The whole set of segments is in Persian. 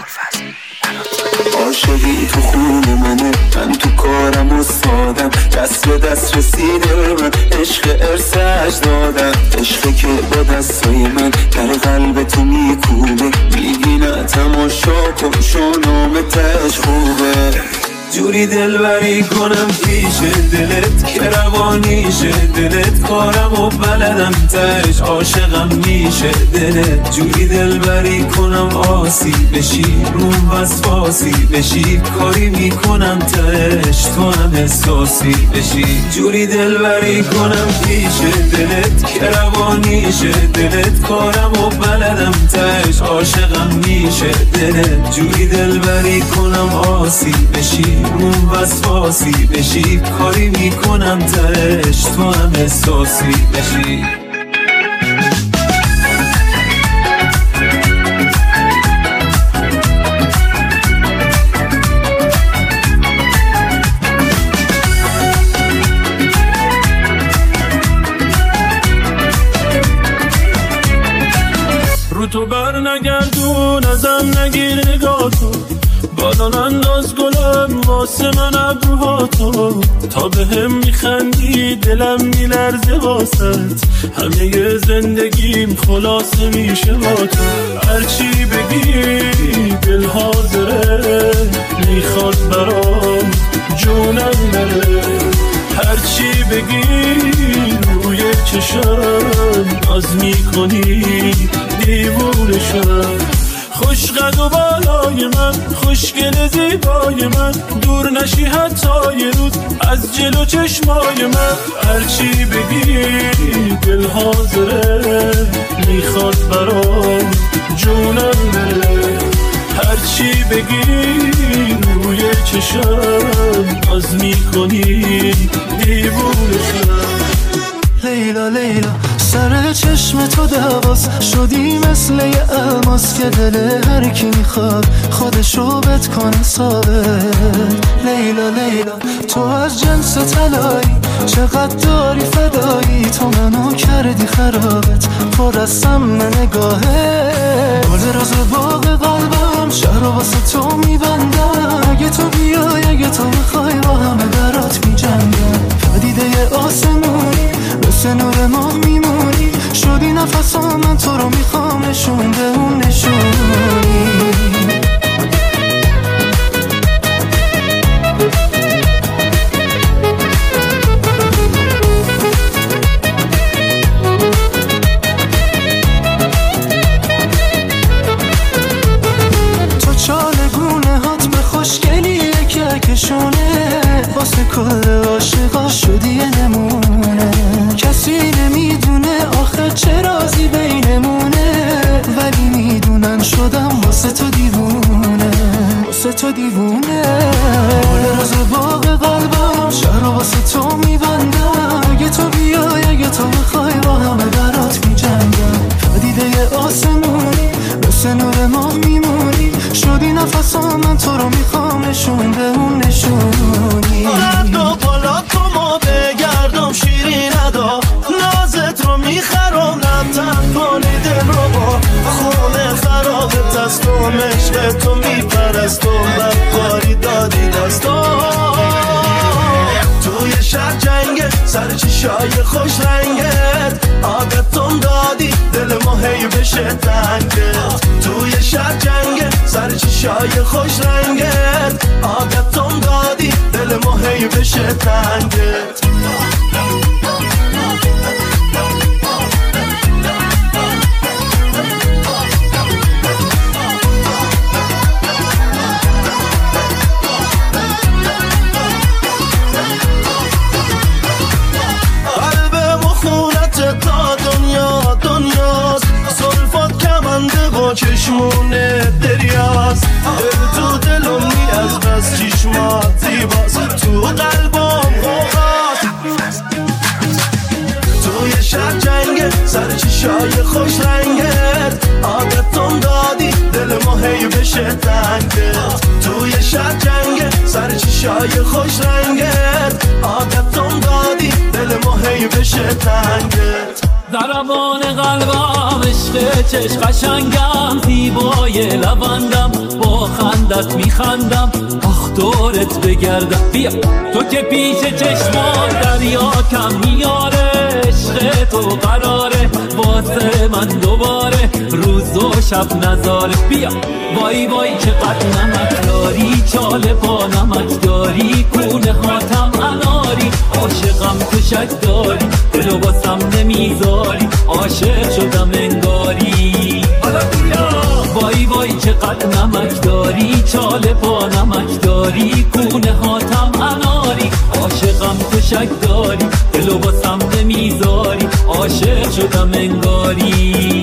عاشقی تو خون منه، من تو کارم و سادم، دست به دست رسیده من، عشق ارث اجدادم، عشقی که با دستای من در قلب تو میکوبه، میگی نه تماشا کن شانام تش خوبه، جوری دلبری کنم پیش دلت که روانیشه دلت، کارم و بلدم تش عاشقم میشه دلت، جوری دلبری کنم آسی بشی روم وسواسی بشی، کاری میکنم تش تو هم احساسی بشی، جوری دلبری کنم پیش دلت که روانیشه دلت، کارم و بلدم تش عاشقم میشه دلت، جوری دلبری کنم آسی بشی روم وسواسی بشی، کاری میکنم تش تو هم احساسی بشی. رو تو بر نگردون ازم نگیر نگاهتو، بالان انداز گلم واسه من ابروهاتو، تا به هم میخندی دلم میلرزه واسط، همه زندگیم خلاصه میشه با تو، هرچی بگی دل حاضره میخواد برام جونم بره، هرچی بگی روی چشم ناز میکنی دیوونه شم، خوش قد و بالای من خوشگل زیبای من، دور نشی حتی یه روز از جلو چشمای من، هرچی بگی دل حاضره میخواد برام جونم بره، هرچی بگی روی چشم ناز میکنی دیوونه شم. لیلا لیلا سر چشم تو دواز شدی مثل یه الماس که دل هر کی میخواد خودشو بد کنه ثابت، لیلا لیلا تو از جنس طلایی چقدر داری فدایی، تو منو کردی خرابت پر از سم نگاهه، گل روز باغ قلبم شهر واسه تو میبندم، اگه تو بیای اگه تو بخوای با همه برات میجنگم، پدیده آسمونی مثل نور ماه میمونی، شدی نفسام من تو رو میخوام نشون به اون نشونی. تو چالگونه هات به خوشگلیه که کشونه، واسه کل عاشقا شدی یه نمونه، کسی نمیدونه آخه چه رازی بینمونه، ولی میدونن شدم واسه تو دیوونه، واسه تو دیوونه، گل روز باغ قلبم شهر واسه تو میبندم، اگه تو بیای اگه تو بخوای با همه برات میجنگم، پدیده آسمونی مثل نور ماه میمونی، شدی نفسام من تو رو میخوام نشون به اون نشونی. رد و بالا کما بگردم شیرین ادا، نازت رو میخرم نمتن کنی دل رو با، خونه خرابت دستم عشق تو میپرستم، بدکاری دادی دستم، توی شهر جنگه سر چشای خوش رنگت، عادتم دادی دل ما هی بشه تنگت، توی شهر جنگه سر چشای خوش رنگت، عادتم دادی دل ما هی بشه تنگت. چشمونه دریاست دل تو دلومی از بس چشمات زیباست، تو قلبم غوغاست، توی شهر جنگه سر چشای خوش رنگت، عادتم دادی دل ما هی بشه تنگت، توی شهر جنگه سر چشای خوش رنگت، عادتم دادی دل ما هی بشه تنگت، ضربان قلبم عشق چشم قشنگم، زیبای لبندم با خندت میخندم آخ دورت بگردم. بیا تو که پیش چشمان دریا کم میاره، عشق تو قراره واسه من دوباره روز و شب نذاره. بیا وای وای چقدر نمک داری، چاله پا نمک داری، کونه هاتم اناری، عاشقم تو شک داری، دلو باسم نمیذاری، عاشق شدم انگاری. وای وای چقدر نمک داری، چاله پا نمک داری، کونه هاتم اناری، عاشقم تو شک داری، دلو باسم نمیذاری، عاشق شدم انگاری.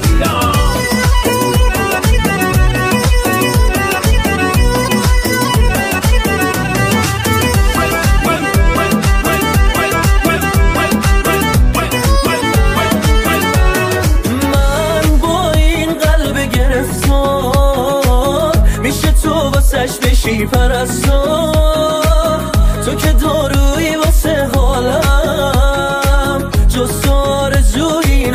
بشی پرستار تو که دارویی واسه حالم جز تو آرزویی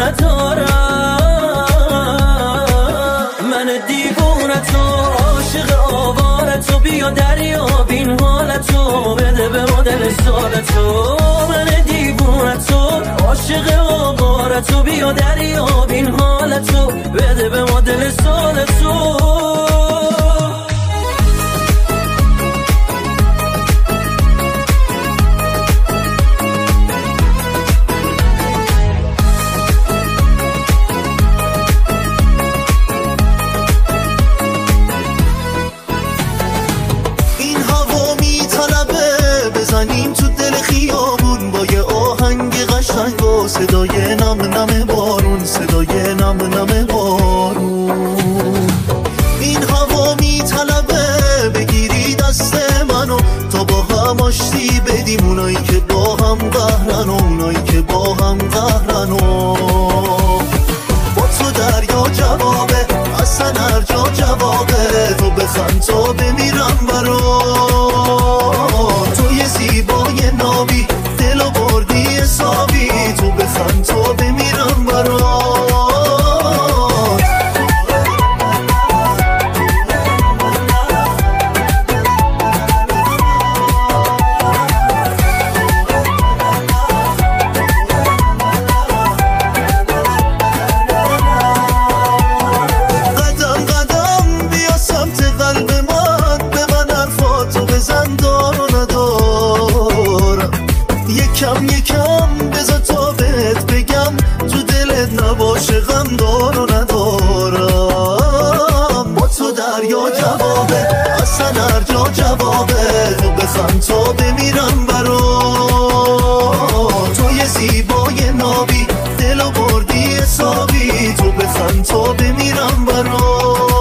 ندارم. من دیوونتو عاشق آوارتو، بیا دریا بین حالتو بده به ما دل سالتو. من دیوونتو عاشق آوارتو، بیا دریا بین حالتو بده به ما دل سالتو. صدای نم نم بارون، صدای نم نم بارون. این هوا میطلبه بگیری دست منو تا با هم آشتی بدیم، اونایی که با هم قهرن و اونایی که با هم قهرن. با تو دریا جوابه، اصلا هر جا جوابه، تو بخند تا بمیرم برات. تو یه زیبای نابی دلو بردی حسابی، تو بخند تا بمیرم برات. قدم قدم بیا سمت قلب من، به من حرفاتو بزن دار و ندارم. یکم یکم بذار تا بهت بگم تو دلت نباشه غم دار و ندارم. با تو دریا جوابه، اصلا هر جا جوابه، تو بخند تا بمیرم برات. تو یه زیبای نابی دلو بردی حسابی، تو بخند تا بمیرم برات.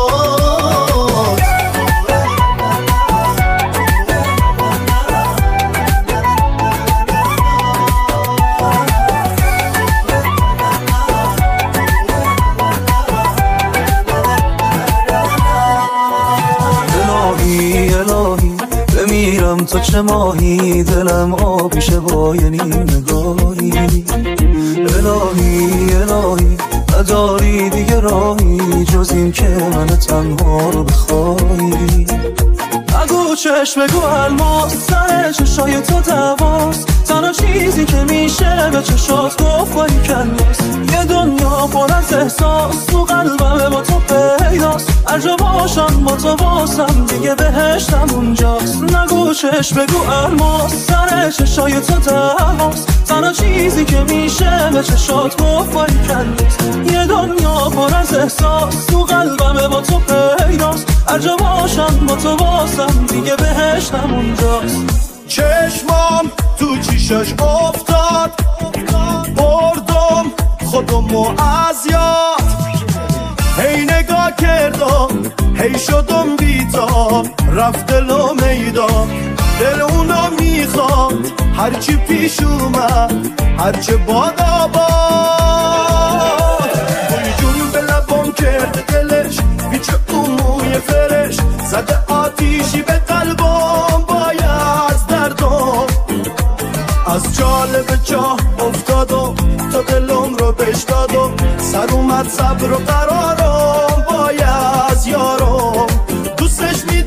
بمیرم تا چه ماهی دلم آبیشه با یه نیم نگاهی. الهی الهی نداری دیگه راهی جز این که من تنها رو بخوایی. نگو چشم بگو الماس، سر چشای تو دواست، تنها چیزی که میشه به چشات گفت بایی کناس. یه دنیا پر از احساس تو قلبم با تو پیداست، هر جا باشم با تو واسم دیگه بهشتم اونجاست. نگو چشم بگو الماس، سر چشای تو دواست، تنها چیزی که میشه به چشات گفت بایی کناس. یه دنیا پر از احساس تو قلبم با تو پیداست، هر جا باشم با تو واسم دیگه بهشتم اونجاست. چشمام تو چیشش افتاد، بردم خودمو از یاد، هی نگاه کردم هی شدم بیتاب، رفت دلو میدان دل اونو میخواد، هرچی پیش اومد هرچه باد آباد. گل جون به لبم کرده دلش پیچ اون موی فرش، زده آتیشی به قلبم باید دردم. از جالب چاه افتادم تا دلم رو بشدادم، سر اومد صبر و قرارم باید یارم. دوستش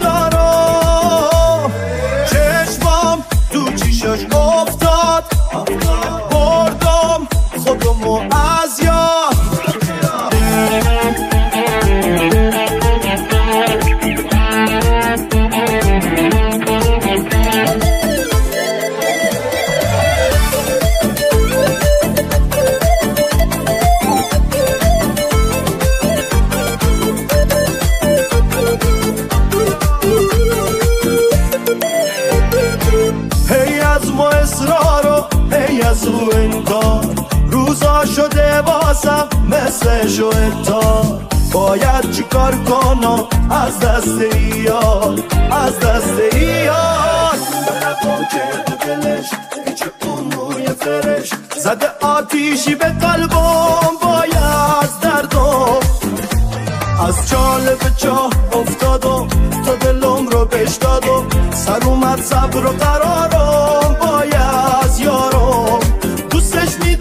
سوزش و احتار باید چی کار کنم از دست ایاد از دست ایاد نکن که تو دلش پیچ اون موی فرش زده آتیشی به قلبم باید دردم از چاله به چاه افتادم تا دلم رو بشدادم سر اومد صبر و قرارم باید یارم دوستش می